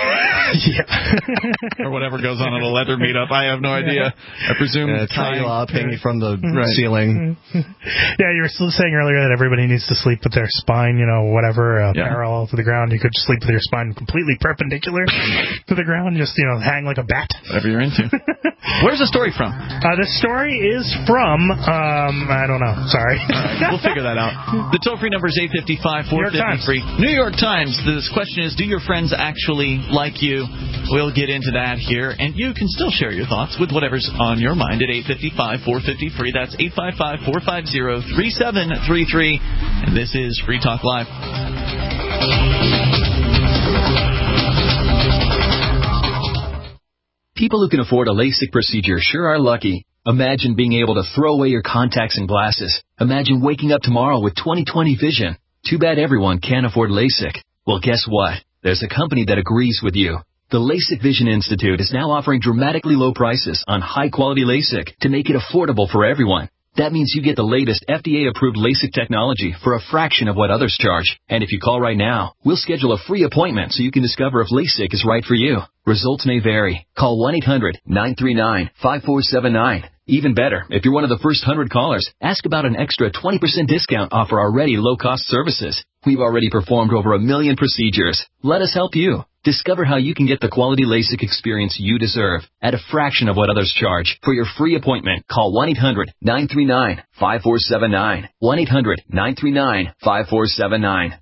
Yeah. Or whatever goes on at a leather meetup. I have no idea. I presume uh, tie you up, hang you from the right. ceiling. Yeah, you were saying earlier that everybody needs to sleep with their spine, you know, whatever, uh, yeah. parallel to the ground. You could sleep with your spine completely perpendicular to the ground, just, you know, hang like a bat. Whatever you're into. Where's the story from? Uh, the story is from, um, I don't know. Sorry. All right, we'll figure that out. The toll-free number is eight five five, four five zero, free. New York Times. This question is, do your friends actually like you? We'll get into that here, and you can still share your thoughts with whatever's on your mind at eight five five, four five zero, free. That's eight five five, four five zero, three seven three three, and this is Free Talk Live. People who can afford a LASIK procedure sure are lucky. Imagine being able to throw away your contacts and glasses. Imagine waking up tomorrow with twenty twenty vision. Too bad everyone can't afford LASIK. Well, guess what? There's a company that agrees with you. The LASIK Vision Institute is now offering dramatically low prices on high-quality LASIK to make it affordable for everyone. That means you get the latest F D A-approved LASIK technology for a fraction of what others charge. And if you call right now, we'll schedule a free appointment so you can discover if LASIK is right for you. Results may vary. Call one eight hundred, nine three nine, five four seven nine. Even better, if you're one of the first one hundred callers, ask about an extra twenty percent discount off our already low-cost services. We've already performed over a million procedures. Let us help you. Discover how you can get the quality LASIK experience you deserve at a fraction of what others charge. For your free appointment, call one eight hundred, nine three nine, five four seven nine. one eight hundred, nine three nine, five four seven nine.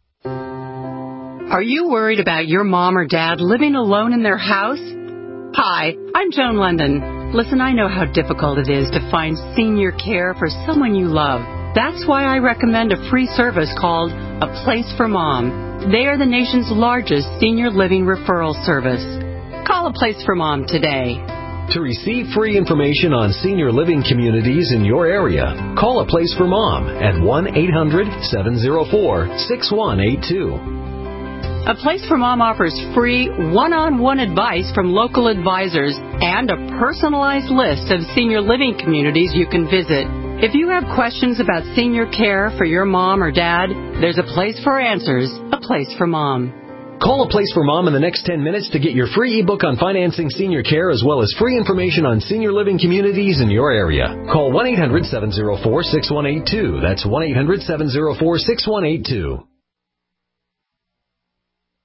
Are you worried about your mom or dad living alone in their house? Hi, I'm Joan London. Listen, I know how difficult it is to find senior care for someone you love. That's why I recommend a free service called A Place for Mom. They are the nation's largest senior living referral service. Call A Place for Mom today. To receive free information on senior living communities in your area, call A Place for Mom at one eight hundred, seven oh four, six one eight two. A Place for Mom offers free one-on-one advice from local advisors and a personalized list of senior living communities you can visit. If you have questions about senior care for your mom or dad, there's a place for answers, A Place for Mom. Call A Place for Mom in the next ten minutes to get your free ebook on financing senior care as well as free information on senior living communities in your area. Call one eight hundred, seven oh four, six one eight two. That's one eight hundred, seven oh four, six one eight two.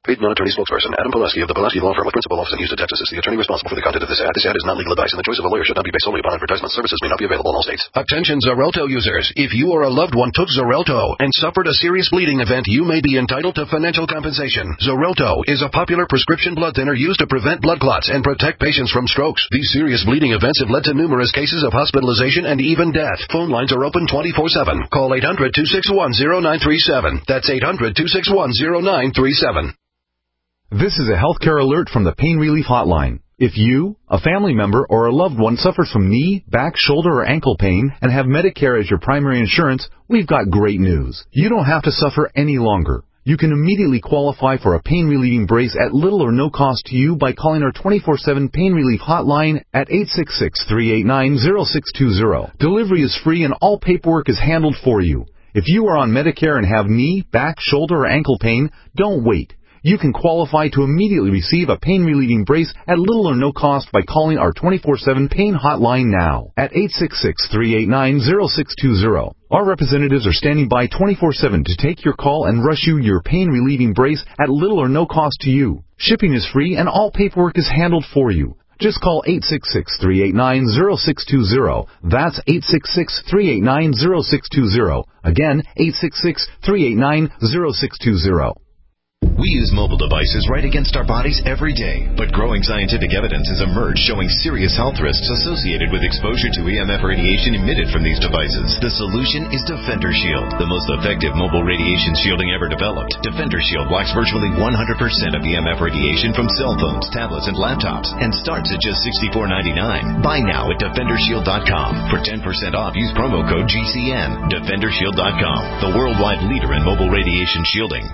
Paid non-attorney spokesperson Adam Pulaski of the Pulaski Law Firm with principal office in Houston, Texas is the attorney responsible for the content of this ad. This ad is not legal advice, and the choice of a lawyer should not be based solely upon advertisement. Services may not be available in all states. Attention Xarelto users. If you or a loved one took Xarelto and suffered a serious bleeding event, you may be entitled to financial compensation. Xarelto is a popular prescription blood thinner used to prevent blood clots and protect patients from strokes. These serious bleeding events have led to numerous cases of hospitalization and even death. Phone lines are open twenty-four seven. Call eight hundred, two six one, zero nine three seven. That's eight hundred, two six one, zero nine three seven. This is a healthcare alert from the Pain Relief Hotline. If you, a family member, or a loved one suffers from knee, back, shoulder, or ankle pain and have Medicare as your primary insurance, we've got great news. You don't have to suffer any longer. You can immediately qualify for a pain-relieving brace at little or no cost to you by calling our twenty-four seven Pain Relief Hotline at eight six six, three eight nine, zero six two zero. Delivery is free and all paperwork is handled for you. If you are on Medicare and have knee, back, shoulder, or ankle pain, don't wait. You can qualify to immediately receive a pain-relieving brace at little or no cost by calling our twenty-four seven Pain Hotline now at eight six six, three eight nine, zero six two zero. Our representatives are standing by twenty-four seven to take your call and rush you your pain-relieving brace at little or no cost to you. Shipping is free and all paperwork is handled for you. Just call eight six six, three eight nine, zero six two zero. That's eight six six, three eight nine, zero six two zero. Again, eight six six, three eight nine, zero six two zero. We use mobile devices right against our bodies every day, but growing scientific evidence has emerged showing serious health risks associated with exposure to E M F radiation emitted from these devices. The solution is Defender Shield, the most effective mobile radiation shielding ever developed. Defender Shield blocks virtually one hundred percent of E M F radiation from cell phones, tablets, and laptops, and starts at just sixty-four ninety-nine. Buy now at defender shield dot com. For ten percent off, use promo code G C N. defender shield dot com, the worldwide leader in mobile radiation shielding.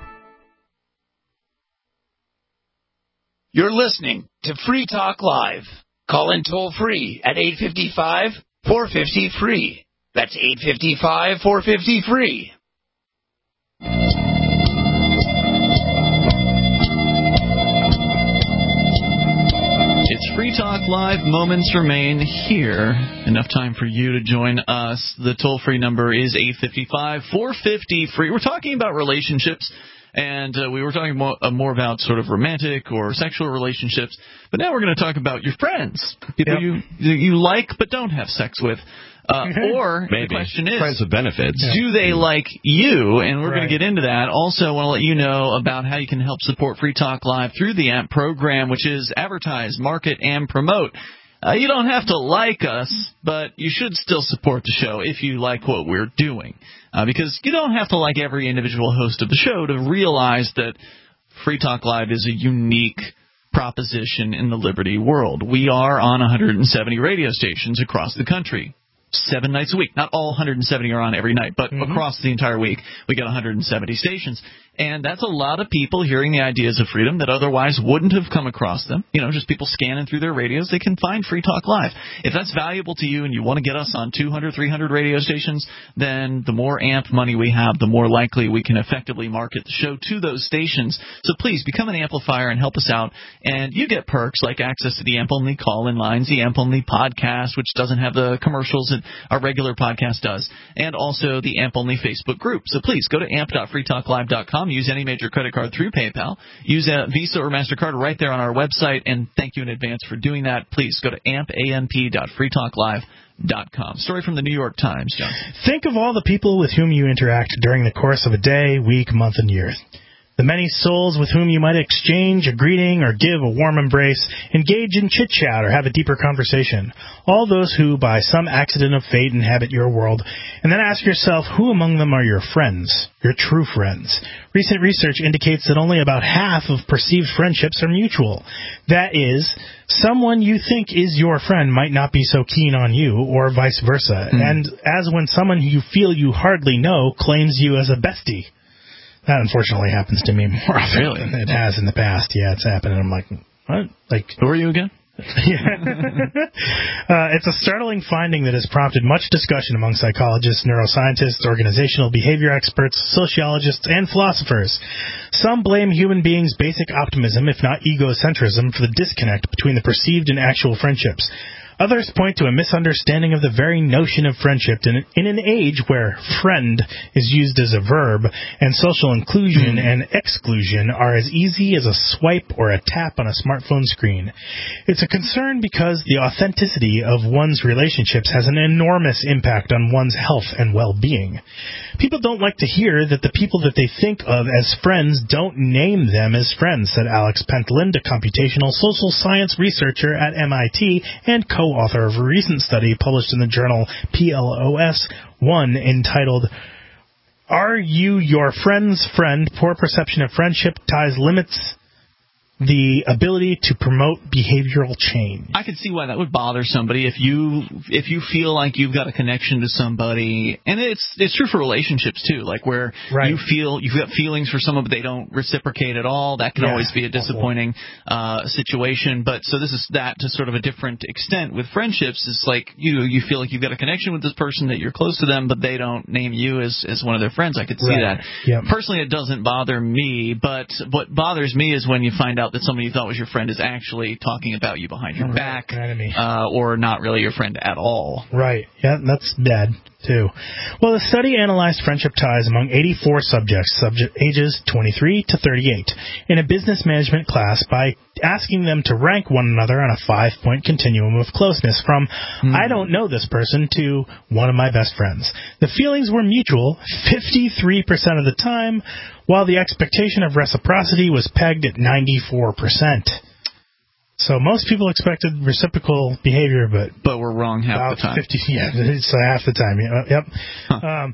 You're listening to Free Talk Live. Call in toll free at eight five five, four five zero, free. That's eight five five, four five zero, free. It's Free Talk Live. Moments remain here. Enough time for you to join us. The toll-free number is eight five five, four five zero, free. We're talking about relationships. And uh, we were talking more, uh, more about sort of romantic or sexual relationships, but now we're going to talk about your friends, people yep. you you like but don't have sex with. Uh, or Maybe. the question is, friends with benefits. Do they like you? And we're right. going to get into that. Also, I want to let you know about how you can help support Free Talk Live through the A M P program, which is advertise, market, and promote. Uh, you don't have to like us, but you should still support the show if you like what we're doing. Uh, because you don't have to like every individual host of the show to realize that Free Talk Live is a unique proposition in the liberty world. We are on one hundred seventy radio stations across the country. Seven nights a week. Not all one hundred seventy are on every night, but mm-hmm. across the entire week, we got one hundred seventy stations. And that's a lot of people hearing the ideas of freedom that otherwise wouldn't have come across them. You know, just people scanning through their radios, they can find Free Talk Live. If that's valuable to you and you want to get us on two hundred, three hundred radio stations, then the more A M P money we have, the more likely we can effectively market the show to those stations. So please become an amplifier and help us out. And you get perks like access to the A M P-only call-in lines, the A M P-only podcast, which doesn't have the commercials that our regular podcast does, and also the A M P-only Facebook group. So please go to amp dot free talk live dot com. Use any major credit card through PayPal. Use a Visa or MasterCard right there on our website, and thank you in advance for doing that. Please go to amp dot free talk live dot com. Story from the New York Times, John. Think of all the people with whom you interact during the course of a day, week, month, and year. The many souls with whom you might exchange a greeting or give a warm embrace, engage in chit-chat or have a deeper conversation. All those who, by some accident of fate, inhabit your world. And then ask yourself, who among them are your friends, your true friends? Recent research indicates that only about half of perceived friendships are mutual. That is, someone you think is your friend might not be so keen on you, or vice versa. Mm. And as when someone who you feel you hardly know claims you as a bestie. That unfortunately happens to me more often really? than it has in the past. Yeah, it's happened, and I'm like, what? Like, who are you again? Yeah. uh, it's a startling finding that has prompted much discussion among psychologists, neuroscientists, organizational behavior experts, sociologists, and philosophers. Some blame human beings' basic optimism, if not egocentrism, for the disconnect between the perceived and actual friendships. Others point to a misunderstanding of the very notion of friendship in, in an age where friend is used as a verb and social inclusion mm. and exclusion are as easy as a swipe or a tap on a smartphone screen. It's a concern because the authenticity of one's relationships has an enormous impact on one's health and well-being. People don't like to hear that the people that they think of as friends don't name them as friends, said Alex Pentland, a computational social science researcher at M I T and co-author of a recent study published in the journal P L O S one entitled Are You Your Friend's Friend? Poor Perception of Friendship Ties Limits the Ability to Promote Behavioral Change. I can see why that would bother somebody if you if you feel like you've got a connection to somebody, and it's it's true for relationships too, like where right. you feel you've got feelings for someone but they don't reciprocate at all. That can yeah, always be a disappointing uh, situation. But so this is that to sort of a different extent with friendships. It's like you you feel like you've got a connection with this person, that you're close to them, but they don't name you as as one of their friends. I could see right. that. Yep. Personally, it doesn't bother me, but what bothers me is when you find out that somebody you thought was your friend is actually talking about you behind your right. back, uh, or not really your friend at all. Right. Yeah, that's bad, too. Well, the study analyzed friendship ties among eighty-four subjects, subject ages twenty-three to thirty-eight, in a business management class by asking them to rank one another on a five-point continuum of closeness from mm. I don't know this person to one of my best friends. The feelings were mutual fifty-three percent of the time, while the expectation of reciprocity was pegged at ninety-four percent. So most people expected reciprocal behavior, but but we're wrong half about the time. fifty, yeah, it's half the time. Yep. Huh. Um,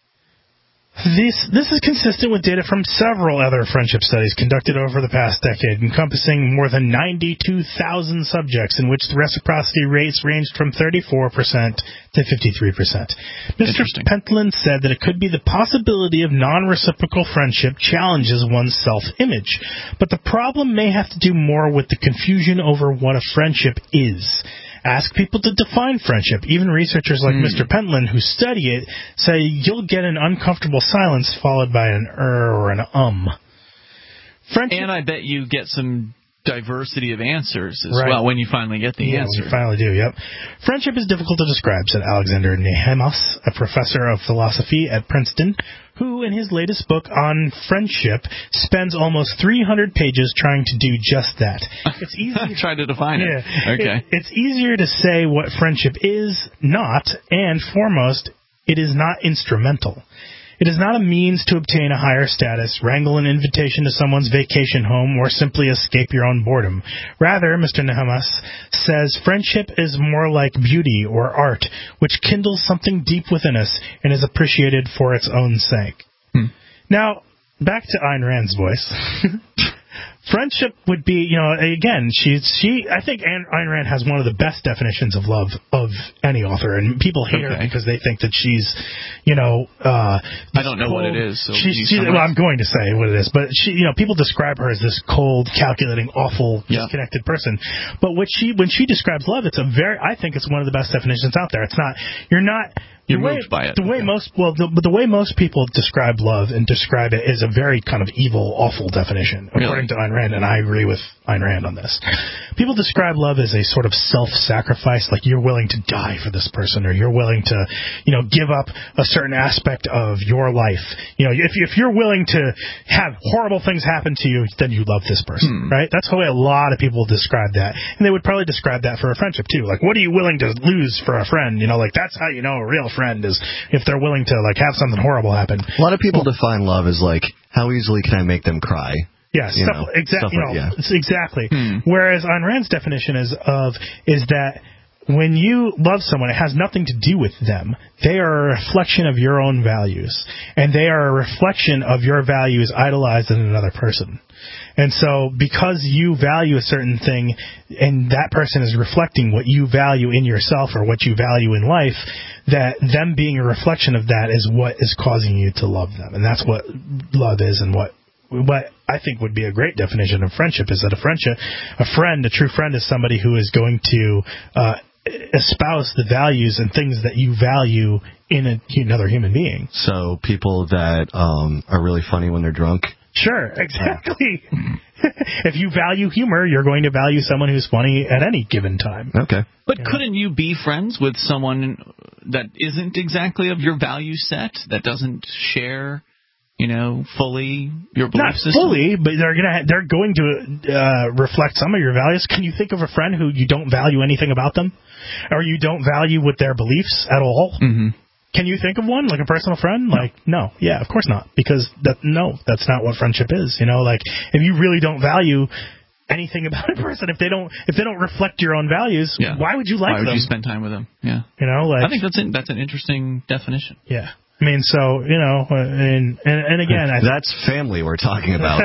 This this is consistent with data from several other friendship studies conducted over the past decade, encompassing more than ninety-two thousand subjects, in which the reciprocity rates ranged from thirty-four percent to fifty-three percent. Mister Pentland said that it could be the possibility of non-reciprocal friendship challenges one's self-image, but the problem may have to do more with the confusion over what a friendship is. Ask people to define friendship. Even researchers like mm. Mister Pentland, who study it, say you'll get an uncomfortable silence followed by an er or an um. Friendship, and I bet you get some diversity of answers as right. well when you finally get the yeah, answer. When you finally do, yep. Friendship is difficult to describe, said Alexander Nehemos, a professor of philosophy at Princeton, who, in his latest book on friendship, spends almost three hundred pages trying to do just that. It's easy. Try to define yeah, it. Okay. It, it's easier to say what friendship is not, and foremost, it is not instrumental. It is not a means to obtain a higher status, wrangle an invitation to someone's vacation home, or simply escape your own boredom. Rather, Mister Nehemos says, friendship is more like beauty or art, which kindles something deep within us and is appreciated for its own sake. Hmm. Now, back to Ayn Rand's voice. Friendship would be, you know, again, she's, she, I think Ayn Rand has one of the best definitions of love of any author, and people hate okay. her because they think that she's, you know, uh, I don't know cold, what it is. So she, she, well, I'm going to say what it is, but she, you know, people describe her as this cold, calculating, awful, yeah. disconnected person. But what she, when she describes love, it's a very, I think it's one of the best definitions out there. It's not, you're not, You're the way, moved by it. The way okay. most well, the, but the way most people describe love and describe it is a very kind of evil, awful definition, according really? to Ayn Rand, and I agree with Ayn Rand on this. People describe love as a sort of self-sacrifice, like you're willing to die for this person, or you're willing to, you know, give up a certain aspect of your life. You know, if if you're willing to have horrible things happen to you, then you love this person, hmm. right? That's the way a lot of people describe that, and they would probably describe that for a friendship too. Like, what are you willing to lose for a friend? You know, like that's how you know a real friend is if they're willing to like have something horrible happen. A lot of people well, define love as like, how easily can I make them cry? Yeah, you stuff, know, exa- stuff you like, know, yeah. exactly. Hmm. Whereas Ayn Rand's definition is of is that when you love someone, it has nothing to do with them. They are a reflection of your own values, and they are a reflection of your values idolized in another person. And so because you value a certain thing and that person is reflecting what you value in yourself or what you value in life, that them being a reflection of that is what is causing you to love them. And that's what love is, and what what I think would be a great definition of friendship is that a friendship, a friend, a true friend is somebody who is going to uh, espouse the values and things that you value in a, another human being. So people that um, are really funny when they're drunk Sure, exactly. If you value humor, you're going to value someone who's funny at any given time. Okay. But couldn't you be friends with someone that isn't exactly of your value set, that doesn't share, you know, fully your belief Not system? fully, but they're gonna they're going to uh, reflect some of your values. Can you think of a friend who you don't value anything about them, or you don't value with their beliefs at all? Mm-hmm. Can you think of one, like a personal friend? Like, no, yeah, of course not, because that no, that's not what friendship is. You know, like if you really don't value anything about a person, if they don't if they don't reflect your own values, yeah. why would you like why them? Why would you spend time with them? Yeah, you know, like I think that's an, that's an interesting definition. Yeah. I mean, so, you know, and and, and again... I That's family we're talking about.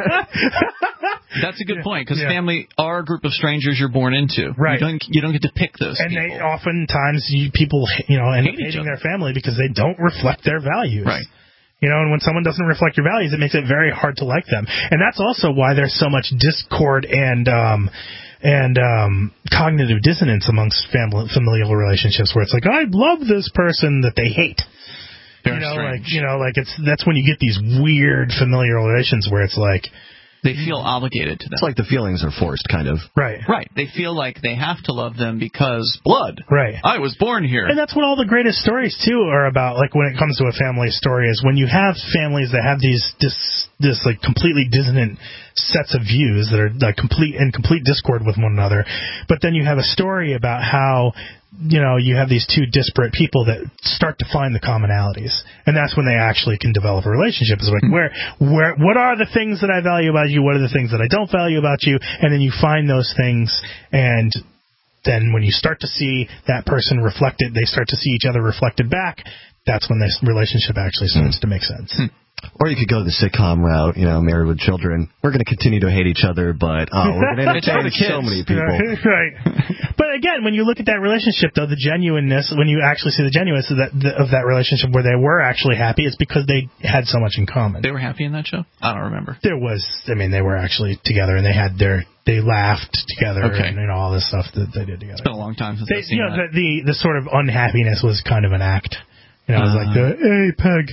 That's a good point, because yeah. family are a group of strangers you're born into. Right. You don't, you don't get to pick those and people. And they oftentimes, you, people, you know, end up Hate hating their family because they don't reflect their values. Right. You know, and when someone doesn't reflect your values, it makes it very hard to like them. And that's also why there's so much discord and... um and um cognitive dissonance amongst family, familial relationships, where it's like, I love this person that they hate. Very you know, strange. like you know, like it's that's when you get these weird familial relations where it's like they feel obligated to them. It's like the feelings are forced, kind of. Right. Right. They feel like they have to love them because blood. Right. I was born here. And that's what all the greatest stories too are about. Like when it comes to a family story, is when you have families that have these this this like completely dissonant sets of views that are like complete in complete discord with one another, but then you have a story about how, you know, you have these two disparate people that start to find the commonalities, and that's when they actually can develop a relationship. It's like, where, where, what are the things that I value about you? What are the things that I don't value about you? And then you find those things, and then when you start to see that person reflected, they start to see each other reflected back. That's when this relationship actually starts mm. to make sense. Mm. Or you could go the sitcom route, you know, Married with Children. We're going to continue to hate each other, but oh, we're going to entertain so many people. Right. But again, when you look at that relationship, though, the genuineness, when you actually see the genuineness of that, of that relationship where they were actually happy, it's because they had so much in common. They were happy in that show? I don't remember. There was, I mean, they were actually together, and they had their, they laughed together, okay. and you know, all this stuff that they did together. It's been a long time since they, I've seen you know, that. The, the, the sort of unhappiness was kind of an act. You know, it was uh, like the, hey, Peg.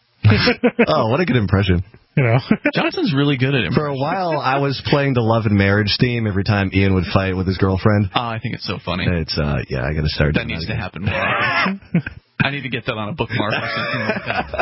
Oh, what a good impression. You know, Jonathan's really good at it. For a while, I was playing the Love and Marriage theme every time Ian would fight with his girlfriend. Oh, I think it's so funny. It's, uh, yeah, I got to start that doing needs that to happen more. I need to get that on a bookmark or something like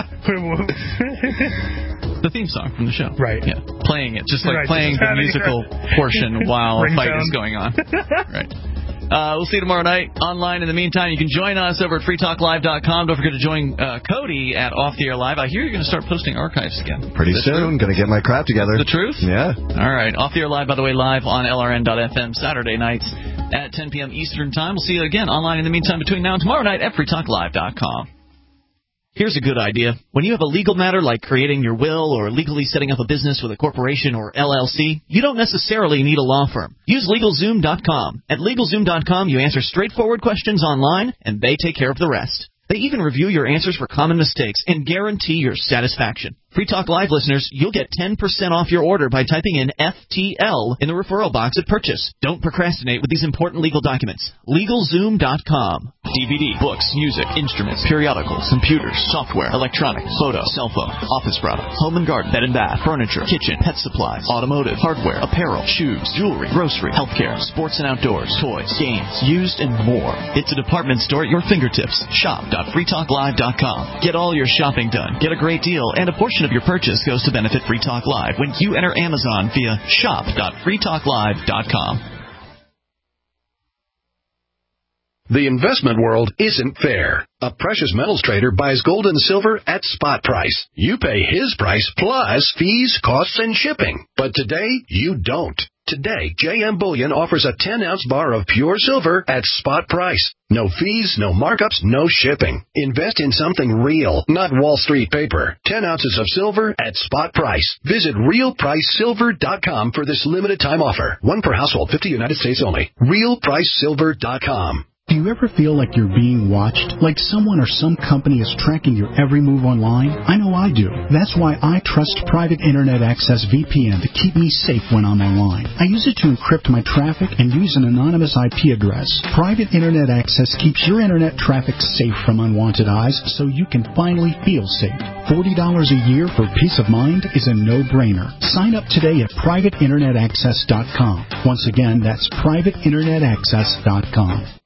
that. The theme song from the show. Right. Yeah. Playing it, just like right, playing just the musical portion while a fight is going on. Right. Uh, we'll see you tomorrow night online. In the meantime, you can join us over at free talk live dot com. Don't forget to join uh, Cody at Off the Air Live. I hear you're going to start posting archives again. Pretty soon. Going to get my crap together. The truth? Yeah. All right. Off the Air Live, by the way, live on L R N dot F M Saturday nights at ten p.m. Eastern Time. We'll see you again online in the meantime between now and tomorrow night at free talk live dot com. Here's a good idea. When you have a legal matter like creating your will or legally setting up a business with a corporation or L L C, you don't necessarily need a law firm. Use LegalZoom dot com. At LegalZoom dot com, you answer straightforward questions online, and they take care of the rest. They even review your answers for common mistakes and guarantee your satisfaction. Free Talk Live listeners, you'll get ten percent off your order by typing in F T L in the referral box at purchase. Don't procrastinate with these important legal documents. LegalZoom dot com. D V D, books, music, instruments, periodicals, computers, software, electronics, photo, cell phone, office products, home and garden, bed and bath, furniture, kitchen, pet supplies, automotive, hardware, apparel, shoes, jewelry, grocery, healthcare, sports and outdoors, toys, games, used, and more. It's a department store at your fingertips. Shop dot free talk live dot com. Get all your shopping done. Get a great deal, and a portion of your purchase goes to benefit Free Talk Live when you enter Amazon via shop dot free talk live dot com. The investment world isn't fair. A precious metals trader buys gold and silver at spot price. You pay his price plus fees, costs, and shipping. But today, you don't. Today, J M Bullion offers a ten-ounce bar of pure silver at spot price. No fees, no markups, no shipping. Invest in something real, not Wall Street paper. ten ounces of silver at spot price. Visit real price silver dot com for this limited time offer. One per household, fifty United States only. real price silver dot com. Do you ever feel like you're being watched? Like someone or some company is tracking your every move online? I know I do. That's why I trust Private Internet Access V P N to keep me safe when I'm online. I use it to encrypt my traffic and use an anonymous I P address. Private Internet Access keeps your internet traffic safe from unwanted eyes so you can finally feel safe. forty dollars a year for peace of mind is a no-brainer. Sign up today at private internet access dot com. Once again, that's private internet access dot com.